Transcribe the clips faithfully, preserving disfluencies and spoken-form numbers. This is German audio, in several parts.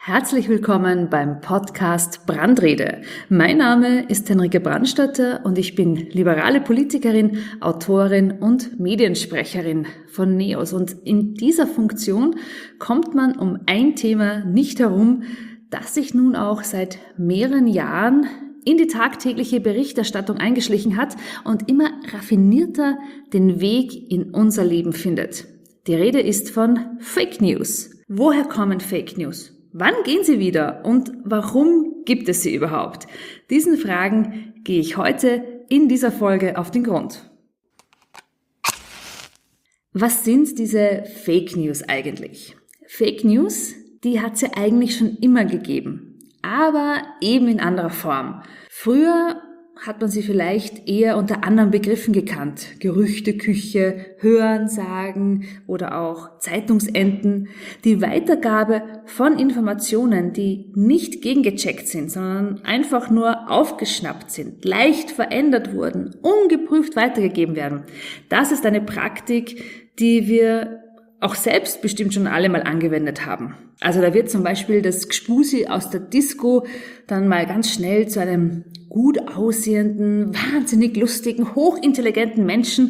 Herzlich willkommen beim Podcast Brandrede. Mein Name ist Henrike Brandstätter und ich bin liberale Politikerin, Autorin und Mediensprecherin von NEOS. Und in dieser Funktion kommt man um ein Thema nicht herum, das sich nun auch seit mehreren Jahren in die tagtägliche Berichterstattung eingeschlichen hat und immer raffinierter den Weg in unser Leben findet. Die Rede ist von Fake News. Woher kommen Fake News? Wann gehen sie wieder und warum gibt es sie überhaupt? Diesen Fragen gehe ich heute in dieser Folge auf den Grund. Was sind diese Fake News eigentlich? Fake News, die hat es ja eigentlich schon immer gegeben, aber eben in anderer Form. Früher hat man sie vielleicht eher unter anderen Begriffen gekannt. Gerüchteküche, Hörensagen oder auch Zeitungsenten. Die Weitergabe von Informationen, die nicht gegengecheckt sind, sondern einfach nur aufgeschnappt sind, leicht verändert wurden, ungeprüft weitergegeben werden. Das ist eine Praktik, die wir auch selbst bestimmt schon alle mal angewendet haben. Also da wird zum Beispiel das Gspusi aus der Disco dann mal ganz schnell zu einem gut aussehenden, wahnsinnig lustigen, hochintelligenten Menschen,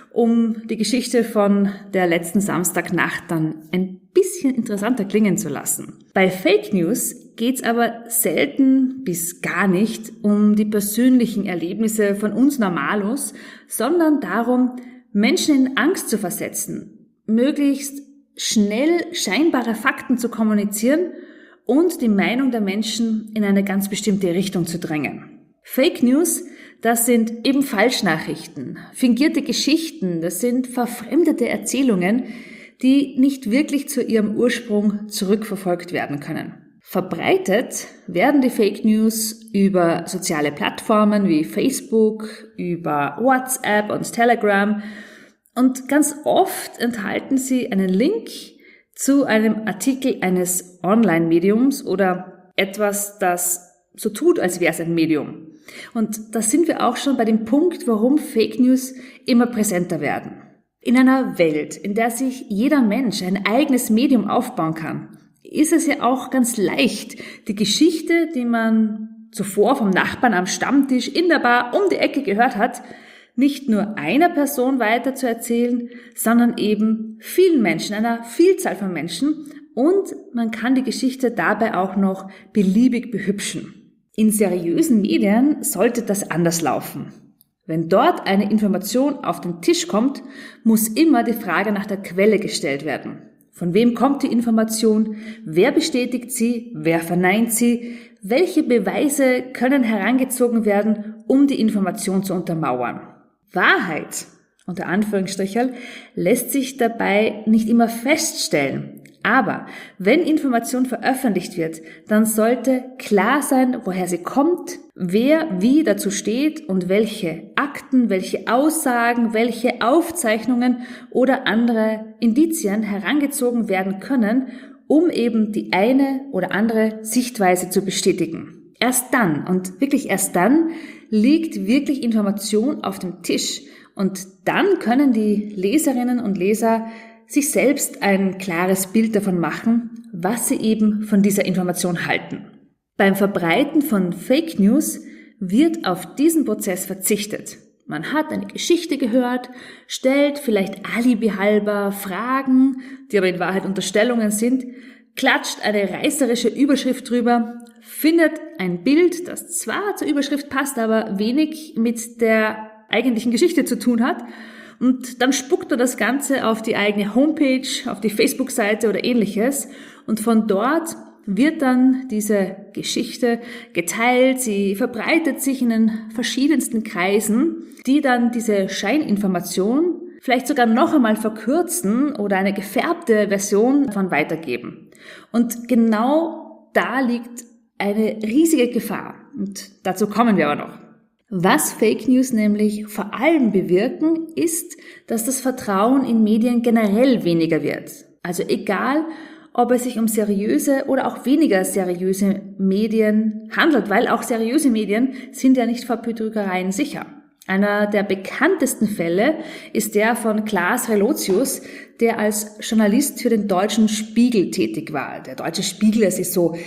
um die Geschichte von der letzten Samstagnacht dann ein bisschen interessanter klingen zu lassen. Bei Fake News geht's aber selten bis gar nicht um die persönlichen Erlebnisse von uns Normalos, sondern darum, Menschen in Angst zu versetzen, möglichst schnell scheinbare Fakten zu kommunizieren und die Meinung der Menschen in eine ganz bestimmte Richtung zu drängen. Fake News, das sind eben Falschnachrichten, fingierte Geschichten, das sind verfremdete Erzählungen, die nicht wirklich zu ihrem Ursprung zurückverfolgt werden können. Verbreitet werden die Fake News über soziale Plattformen wie Facebook, über WhatsApp und Telegram. Und ganz oft enthalten sie einen Link zu einem Artikel eines Online-Mediums oder etwas, das so tut, als wäre es ein Medium. Und da sind wir auch schon bei dem Punkt, warum Fake News immer präsenter werden. In einer Welt, in der sich jeder Mensch ein eigenes Medium aufbauen kann, ist es ja auch ganz leicht, die Geschichte, die man zuvor vom Nachbarn am Stammtisch in der Bar um die Ecke gehört hat, nicht nur einer Person weiter zu erzählen, sondern eben vielen Menschen, einer Vielzahl von Menschen, und man kann die Geschichte dabei auch noch beliebig behübschen. In seriösen Medien sollte das anders laufen. Wenn dort eine Information auf den Tisch kommt, muss immer die Frage nach der Quelle gestellt werden. Von wem kommt die Information? Wer bestätigt sie? Wer verneint sie? Welche Beweise können herangezogen werden, um die Information zu untermauern? Wahrheit, unter Anführungsstrichen, lässt sich dabei nicht immer feststellen. Aber wenn Information veröffentlicht wird, dann sollte klar sein, woher sie kommt, wer wie dazu steht und welche Akten, welche Aussagen, welche Aufzeichnungen oder andere Indizien herangezogen werden können, um eben die eine oder andere Sichtweise zu bestätigen. Erst dann, und wirklich erst dann, liegt wirklich Information auf dem Tisch, und dann können die Leserinnen und Leser sich selbst ein klares Bild davon machen, was sie eben von dieser Information halten. Beim Verbreiten von Fake News wird auf diesen Prozess verzichtet. Man hat eine Geschichte gehört, stellt vielleicht alibihalber Fragen, die aber in Wahrheit Unterstellungen sind, klatscht eine reißerische Überschrift drüber, findet ein Bild, das zwar zur Überschrift passt, aber wenig mit der eigentlichen Geschichte zu tun hat, und dann spuckt er das Ganze auf die eigene Homepage, auf die Facebook-Seite oder ähnliches, und von dort wird dann diese Geschichte geteilt, sie verbreitet sich in den verschiedensten Kreisen, die dann diese Scheininformation vielleicht sogar noch einmal verkürzen oder eine gefärbte Version davon weitergeben. Und genau da liegt eine riesige Gefahr, und dazu kommen wir aber noch. Was Fake News nämlich vor allem bewirken, ist, dass das Vertrauen in Medien generell weniger wird. Also egal, ob es sich um seriöse oder auch weniger seriöse Medien handelt, weil auch seriöse Medien sind ja nicht vor Betrügereien sicher. Einer der bekanntesten Fälle ist der von Klaas Relotius, der als Journalist für den Deutschen Spiegel tätig war. Der Deutsche Spiegel, das ist so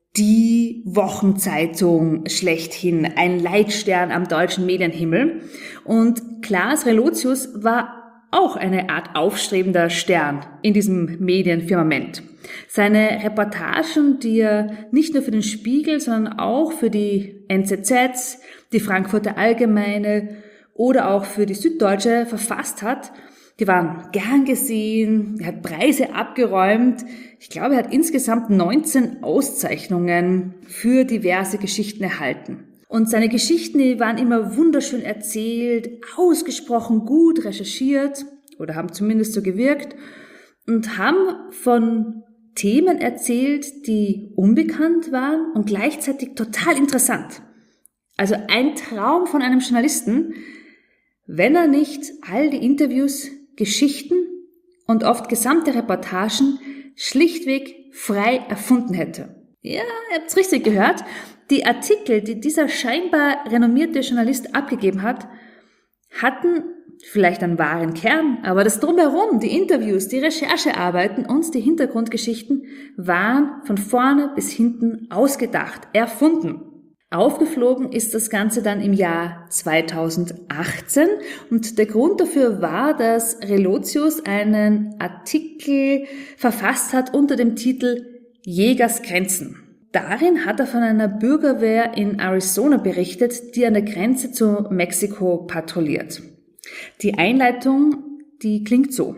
die Wochenzeitung schlechthin, ein Leitstern am deutschen Medienhimmel. Und Klaas Relotius war auch eine Art aufstrebender Stern in diesem Medienfirmament. Seine Reportagen, die er nicht nur für den Spiegel, sondern auch für die N Z Z, die Frankfurter Allgemeine oder auch für die Süddeutsche verfasst hat, die waren gern gesehen, er hat Preise abgeräumt. Ich glaube, er hat insgesamt neunzehn Auszeichnungen für diverse Geschichten erhalten. Und seine Geschichten, die waren immer wunderschön erzählt, ausgesprochen gut recherchiert oder haben zumindest so gewirkt und haben von Themen erzählt, die unbekannt waren und gleichzeitig total interessant. Also ein Traum von einem Journalisten, wenn er nicht all die Interviews, Geschichten und oft gesamte Reportagen schlichtweg frei erfunden hätte. Ja, ihr habt's richtig gehört. Die Artikel, die dieser scheinbar renommierte Journalist abgegeben hat, hatten vielleicht einen wahren Kern, aber das Drumherum, die Interviews, die Recherchearbeiten und die Hintergrundgeschichten waren von vorne bis hinten ausgedacht, erfunden. Aufgeflogen ist das Ganze dann im Jahr zweitausendachtzehn und der Grund dafür war, dass Relotius einen Artikel verfasst hat unter dem Titel Jägersgrenzen. Darin hat er von einer Bürgerwehr in Arizona berichtet, die an der Grenze zu Mexiko patrouilliert. Die Einleitung, die klingt so.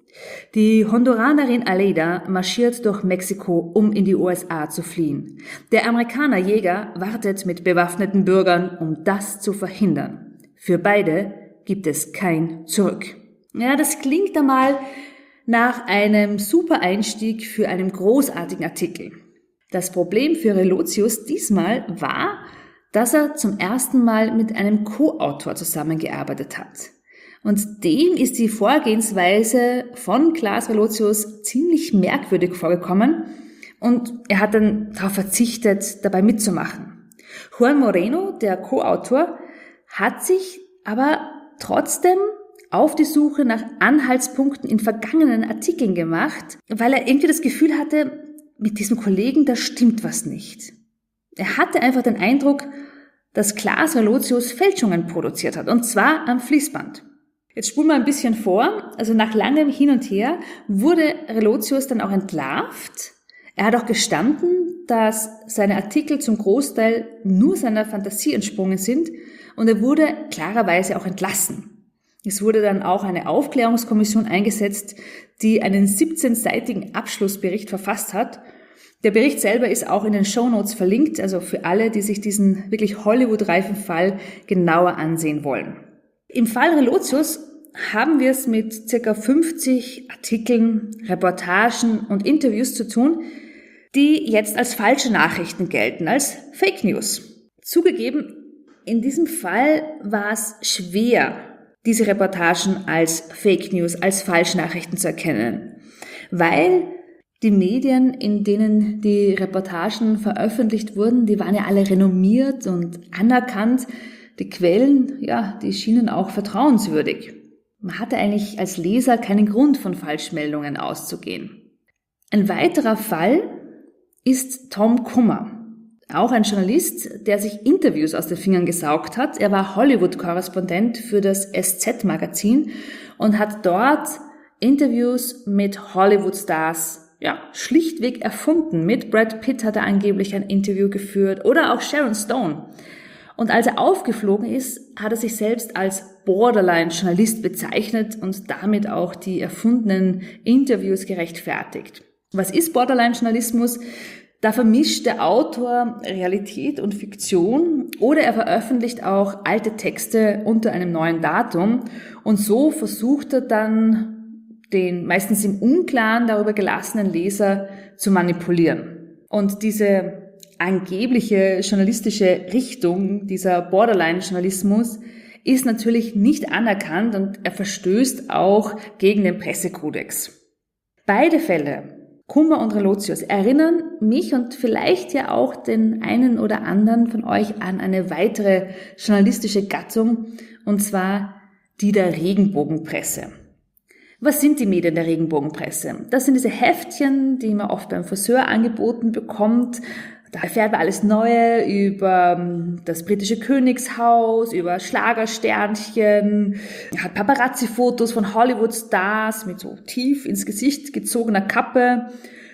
Die Honduranerin Aleida marschiert durch Mexiko, um in die U S A zu fliehen. Der Amerikaner Jäger wartet mit bewaffneten Bürgern, um das zu verhindern. Für beide gibt es kein Zurück. Ja, das klingt einmal nach einem super Einstieg für einen großartigen Artikel. Das Problem für Relotius diesmal war, dass er zum ersten Mal mit einem Co-Autor zusammengearbeitet hat. Und dem ist die Vorgehensweise von Klaas Relotius ziemlich merkwürdig vorgekommen und er hat dann darauf verzichtet, dabei mitzumachen. Juan Moreno, der Co-Autor, hat sich aber trotzdem auf die Suche nach Anhaltspunkten in vergangenen Artikeln gemacht, weil er irgendwie das Gefühl hatte, mit diesem Kollegen, da stimmt was nicht. Er hatte einfach den Eindruck, dass Klaas Relotius Fälschungen produziert hat, und zwar am Fließband. Jetzt spulen wir ein bisschen vor. Also nach langem Hin und Her wurde Relotius dann auch entlarvt. Er hat auch gestanden, dass seine Artikel zum Großteil nur seiner Fantasie entsprungen sind und er wurde klarerweise auch entlassen. Es wurde dann auch eine Aufklärungskommission eingesetzt, die einen siebzehnseitigen Abschlussbericht verfasst hat. Der Bericht selber ist auch in den Shownotes verlinkt, also für alle, die sich diesen wirklich Hollywood-reifen Fall genauer ansehen wollen. Im Fall Relotius haben wir es mit circa fünfzig Artikeln, Reportagen und Interviews zu tun, die jetzt als falsche Nachrichten gelten, als Fake News. Zugegeben, in diesem Fall war es schwer, diese Reportagen als Fake News, als Falschnachrichten zu erkennen, weil die Medien, in denen die Reportagen veröffentlicht wurden, die waren ja alle renommiert und anerkannt. Die Quellen, ja, die schienen auch vertrauenswürdig. Man hatte eigentlich als Leser keinen Grund, von Falschmeldungen auszugehen. Ein weiterer Fall ist Tom Kummer. Auch ein Journalist, der sich Interviews aus den Fingern gesaugt hat. Er war Hollywood-Korrespondent für das S Z-Magazin und hat dort Interviews mit Hollywood-Stars, ja, schlichtweg erfunden. Mit Brad Pitt hat er angeblich ein Interview geführt oder auch Sharon Stone. Und als er aufgeflogen ist, hat er sich selbst als Borderline-Journalist bezeichnet und damit auch die erfundenen Interviews gerechtfertigt. Was ist Borderline-Journalismus? Da vermischt der Autor Realität und Fiktion oder er veröffentlicht auch alte Texte unter einem neuen Datum und so versucht er dann, den meistens im Unklaren darüber gelassenen Leser zu manipulieren. Und diese angebliche journalistische Richtung, dieser Borderline-Journalismus, ist natürlich nicht anerkannt und er verstößt auch gegen den Pressekodex. Beide Fälle, Kummer und Relotius, erinnern mich und vielleicht ja auch den einen oder anderen von euch an eine weitere journalistische Gattung, und zwar die der Regenbogenpresse. Was sind die Medien der Regenbogenpresse? Das sind diese Heftchen, die man oft beim Friseur angeboten bekommt. Da erfährt man alles Neue über das britische Königshaus, über Schlagersternchen, hat Paparazzi-Fotos von Hollywood-Stars mit so tief ins Gesicht gezogener Kappe,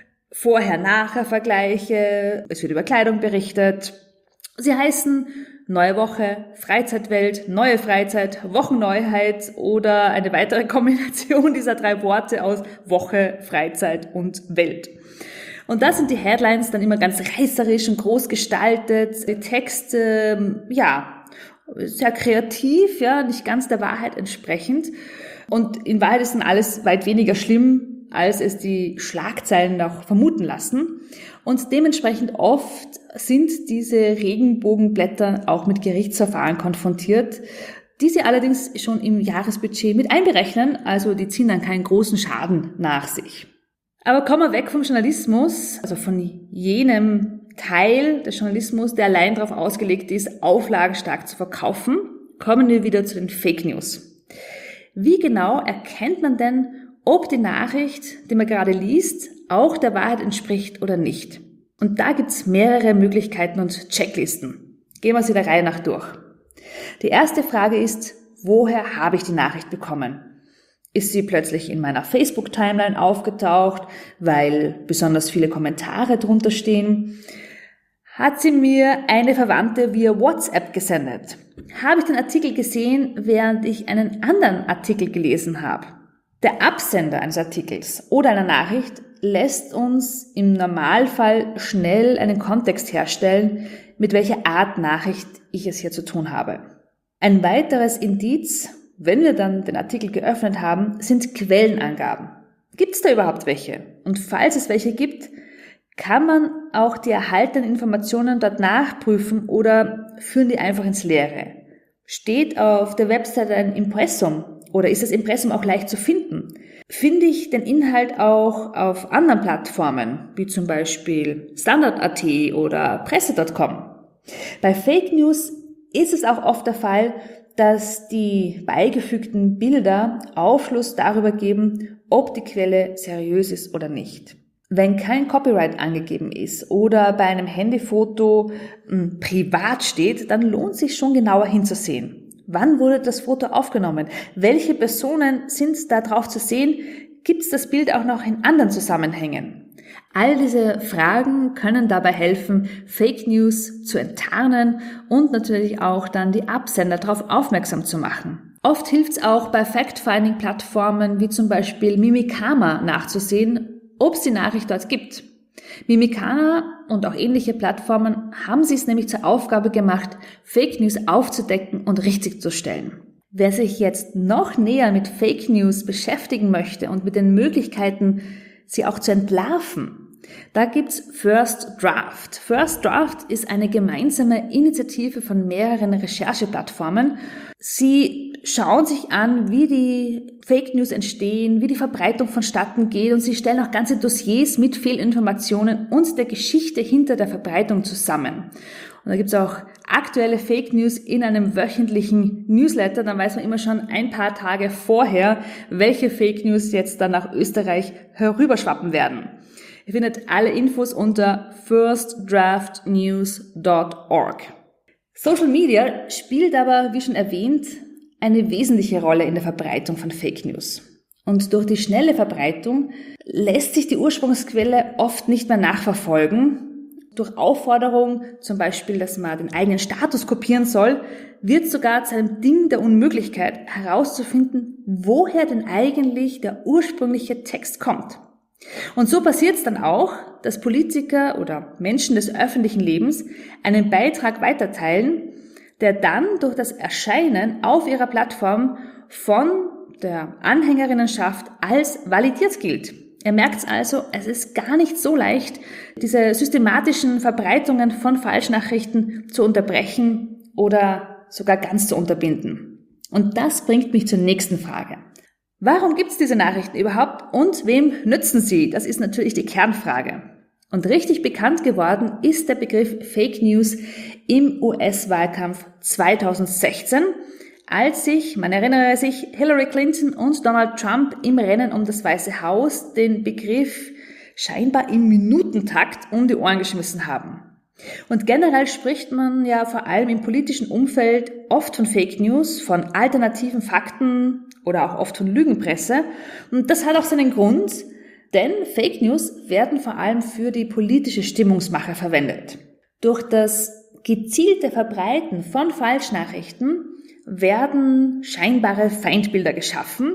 Vorher-Nachher-Vergleiche, es wird über Kleidung berichtet. Sie heißen Neue Woche, Freizeitwelt, Neue Freizeit, Wochenneuheit oder eine weitere Kombination dieser drei Worte aus Woche, Freizeit und Welt. Und da sind die Headlines dann immer ganz reißerisch und groß gestaltet, die Texte, ja, sehr kreativ, ja, nicht ganz der Wahrheit entsprechend. Und in Wahrheit ist dann alles weit weniger schlimm, als es die Schlagzeilen noch vermuten lassen. Und dementsprechend oft sind diese Regenbogenblätter auch mit Gerichtsverfahren konfrontiert, die sie allerdings schon im Jahresbudget mit einberechnen, also die ziehen dann keinen großen Schaden nach sich. Aber kommen wir weg vom Journalismus, also von jenem Teil des Journalismus, der allein darauf ausgelegt ist, auflagenstark zu verkaufen, kommen wir wieder zu den Fake News. Wie genau erkennt man denn, ob die Nachricht, die man gerade liest, auch der Wahrheit entspricht oder nicht? Und da gibt's mehrere Möglichkeiten und Checklisten. Gehen wir sie der Reihe nach durch. Die erste Frage ist, woher habe ich die Nachricht bekommen? Ist sie plötzlich in meiner Facebook-Timeline aufgetaucht, weil besonders viele Kommentare drunter stehen? Hat sie mir eine Verwandte via WhatsApp gesendet? Habe ich den Artikel gesehen, während ich einen anderen Artikel gelesen habe? Der Absender eines Artikels oder einer Nachricht lässt uns im Normalfall schnell einen Kontext herstellen, mit welcher Art Nachricht ich es hier zu tun habe. Ein weiteres Indiz, wenn wir dann den Artikel geöffnet haben, sind Quellenangaben. Gibt es da überhaupt welche? Und falls es welche gibt, kann man auch die erhaltenen Informationen dort nachprüfen oder führen die einfach ins Leere? Steht auf der Webseite ein Impressum oder ist das Impressum auch leicht zu finden? Finde ich den Inhalt auch auf anderen Plattformen, wie zum Beispiel Standard Punkt a t oder Presse Punkt com? Bei Fake News ist es auch oft der Fall, dass die beigefügten Bilder Aufschluss darüber geben, ob die Quelle seriös ist oder nicht. Wenn kein Copyright angegeben ist oder bei einem Handyfoto mh, privat steht, dann lohnt sich schon genauer hinzusehen. Wann wurde das Foto aufgenommen? Welche Personen sind da drauf zu sehen? Gibt es das Bild auch noch in anderen Zusammenhängen? All diese Fragen können dabei helfen, Fake News zu enttarnen und natürlich auch dann die Absender darauf aufmerksam zu machen. Oft hilft es auch bei Fact-Finding-Plattformen wie zum Beispiel Mimikama nachzusehen, ob es die Nachricht dort gibt. Mimikama und auch ähnliche Plattformen haben sich es nämlich zur Aufgabe gemacht, Fake News aufzudecken und richtig zu stellen. Wer sich jetzt noch näher mit Fake News beschäftigen möchte und mit den Möglichkeiten, sie auch zu entlarven, da gibt's First Draft. First Draft ist eine gemeinsame Initiative von mehreren Rechercheplattformen. Sie schauen sich an, wie die Fake News entstehen, wie die Verbreitung vonstatten geht und sie stellen auch ganze Dossiers mit Fehlinformationen und der Geschichte hinter der Verbreitung zusammen. Und da gibt's auch aktuelle Fake News in einem wöchentlichen Newsletter. Dann weiß man immer schon ein paar Tage vorher, welche Fake News jetzt dann nach Österreich herüberschwappen werden. Ihr findet alle Infos unter first draft news dot org. Social Media spielt aber, wie schon erwähnt, eine wesentliche Rolle in der Verbreitung von Fake News. Und durch die schnelle Verbreitung lässt sich die Ursprungsquelle oft nicht mehr nachverfolgen. Durch Aufforderung, zum Beispiel, dass man den eigenen Status kopieren soll, wird sogar zu einem Ding der Unmöglichkeit herauszufinden, woher denn eigentlich der ursprüngliche Text kommt. Und so passiert es dann auch, dass Politiker oder Menschen des öffentlichen Lebens einen Beitrag weiterteilen, der dann durch das Erscheinen auf ihrer Plattform von der Anhängerinnenschaft als validiert gilt. Ihr merkt also, es ist gar nicht so leicht, diese systematischen Verbreitungen von Falschnachrichten zu unterbrechen oder sogar ganz zu unterbinden. Und das bringt mich zur nächsten Frage. Warum gibt es diese Nachrichten überhaupt und wem nützen sie? Das ist natürlich die Kernfrage. Und richtig bekannt geworden ist der Begriff Fake News im U S-Wahlkampf zweitausendsechzehn, als sich, man erinnere sich, Hillary Clinton und Donald Trump im Rennen um das Weiße Haus den Begriff scheinbar im Minutentakt um die Ohren geschmissen haben. Und generell spricht man ja vor allem im politischen Umfeld oft von Fake News, von alternativen Fakten oder auch oft von Lügenpresse. Und das hat auch seinen Grund, denn Fake News werden vor allem für die politische Stimmungsmache verwendet. Durch das gezielte Verbreiten von Falschnachrichten werden scheinbare Feindbilder geschaffen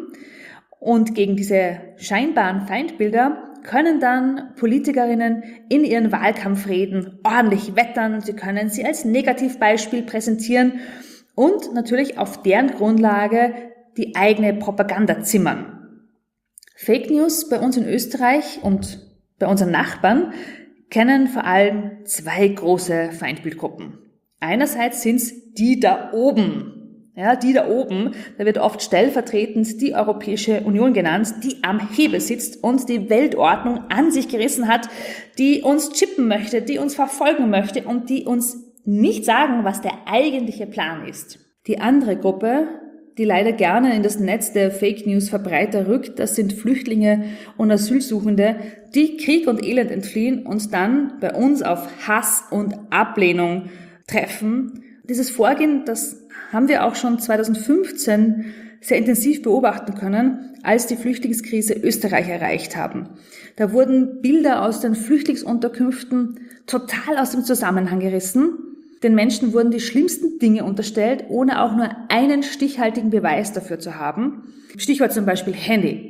und gegen diese scheinbaren Feindbilder können dann Politikerinnen in ihren Wahlkampfreden ordentlich wettern, sie können sie als Negativbeispiel präsentieren und natürlich auf deren Grundlage die eigene Propaganda zimmern. Fake News bei uns in Österreich und bei unseren Nachbarn kennen vor allem zwei große Feindbildgruppen. Einerseits sind es die da oben. Ja, die da oben, da wird oft stellvertretend die Europäische Union genannt, die am Hebel sitzt und die Weltordnung an sich gerissen hat, die uns chippen möchte, die uns verfolgen möchte und die uns nicht sagen, was der eigentliche Plan ist. Die andere Gruppe, die leider gerne in das Netz der Fake News Verbreiter rückt, das sind Flüchtlinge und Asylsuchende, die Krieg und Elend entfliehen und dann bei uns auf Hass und Ablehnung treffen. Dieses Vorgehen, das haben wir auch schon zweitausendfünfzehn sehr intensiv beobachten können, als die Flüchtlingskrise Österreich erreicht haben. Da wurden Bilder aus den Flüchtlingsunterkünften total aus dem Zusammenhang gerissen. Den Menschen wurden die schlimmsten Dinge unterstellt, ohne auch nur einen stichhaltigen Beweis dafür zu haben. Stichwort zum Beispiel Handy.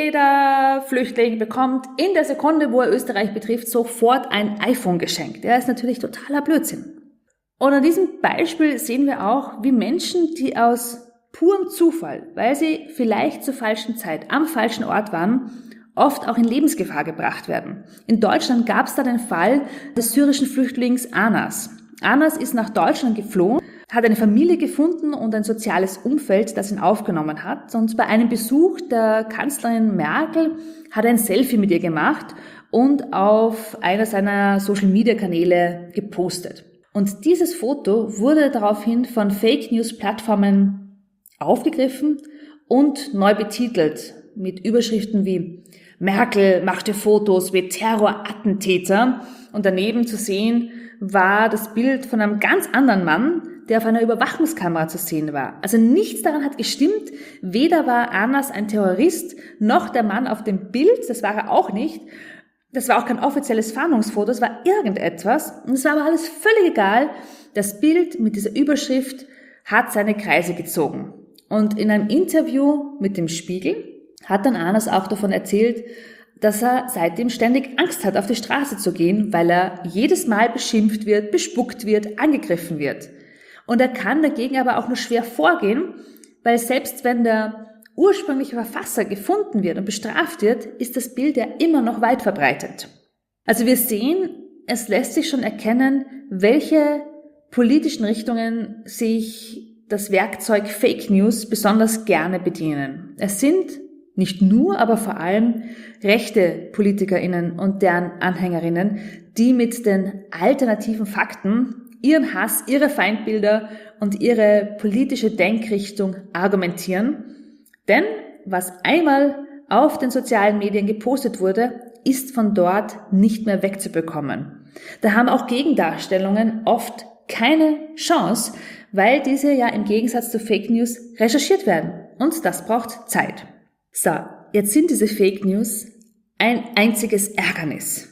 Jeder Flüchtling bekommt in der Sekunde, wo er Österreich betrifft, sofort ein iPhone geschenkt. Der ist natürlich totaler Blödsinn. Und an diesem Beispiel sehen wir auch, wie Menschen, die aus purem Zufall, weil sie vielleicht zur falschen Zeit am falschen Ort waren, oft auch in Lebensgefahr gebracht werden. In Deutschland gab es da den Fall des syrischen Flüchtlings Anas. Anas ist nach Deutschland geflohen, hat eine Familie gefunden und ein soziales Umfeld, das ihn aufgenommen hat. Und bei einem Besuch der Kanzlerin Merkel hat er ein Selfie mit ihr gemacht und auf einer seiner Social-Media-Kanäle gepostet. Und dieses Foto wurde daraufhin von Fake-News-Plattformen aufgegriffen und neu betitelt mit Überschriften wie Merkel machte Fotos wie Terrorattentäter und daneben zu sehen war das Bild von einem ganz anderen Mann, der auf einer Überwachungskamera zu sehen war. Also nichts daran hat gestimmt, weder war Anas ein Terrorist, noch der Mann auf dem Bild, das war er auch nicht. Das war auch kein offizielles Fahndungsfoto, es war irgendetwas. Und es war aber alles völlig egal. Das Bild mit dieser Überschrift hat seine Kreise gezogen. Und in einem Interview mit dem Spiegel hat dann Anas auch davon erzählt, dass er seitdem ständig Angst hat, auf die Straße zu gehen, weil er jedes Mal beschimpft wird, bespuckt wird, angegriffen wird. Und er kann dagegen aber auch nur schwer vorgehen, weil selbst wenn der ursprüngliche Verfasser gefunden wird und bestraft wird, ist das Bild ja immer noch weit verbreitet. Also wir sehen, es lässt sich schon erkennen, welche politischen Richtungen sich das Werkzeug Fake News besonders gerne bedienen. Es sind nicht nur, aber vor allem rechte PolitikerInnen und deren AnhängerInnen, die mit den alternativen Fakten ihren Hass, ihre Feindbilder und ihre politische Denkrichtung argumentieren. Denn was einmal auf den sozialen Medien gepostet wurde, ist von dort nicht mehr wegzubekommen. Da haben auch Gegendarstellungen oft keine Chance, weil diese ja im Gegensatz zu Fake News recherchiert werden. Und das braucht Zeit. So, jetzt sind diese Fake News ein einziges Ärgernis.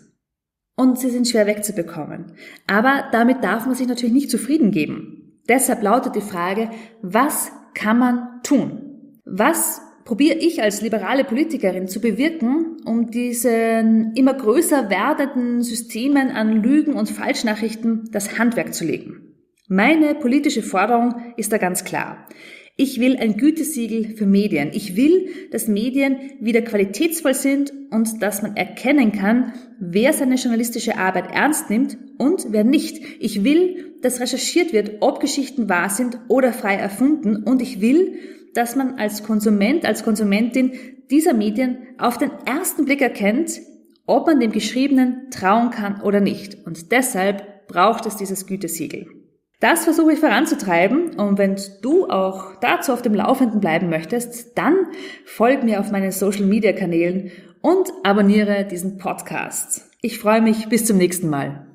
Und sie sind schwer wegzubekommen. Aber damit darf man sich natürlich nicht zufrieden geben. Deshalb lautet die Frage, was kann man tun? Was probiere ich als liberale Politikerin zu bewirken, um diesen immer größer werdenden Systemen an Lügen und Falschnachrichten das Handwerk zu legen? Meine politische Forderung ist da ganz klar. Ich will ein Gütesiegel für Medien. Ich will, dass Medien wieder qualitätsvoll sind und dass man erkennen kann, wer seine journalistische Arbeit ernst nimmt und wer nicht. Ich will, dass recherchiert wird, ob Geschichten wahr sind oder frei erfunden, und ich will, dass man als Konsument, als Konsumentin dieser Medien auf den ersten Blick erkennt, ob man dem Geschriebenen trauen kann oder nicht. Und deshalb braucht es dieses Gütesiegel. Das versuche ich voranzutreiben und wenn du auch dazu auf dem Laufenden bleiben möchtest, dann folg mir auf meinen Social-Media-Kanälen und abonniere diesen Podcast. Ich freue mich, bis zum nächsten Mal.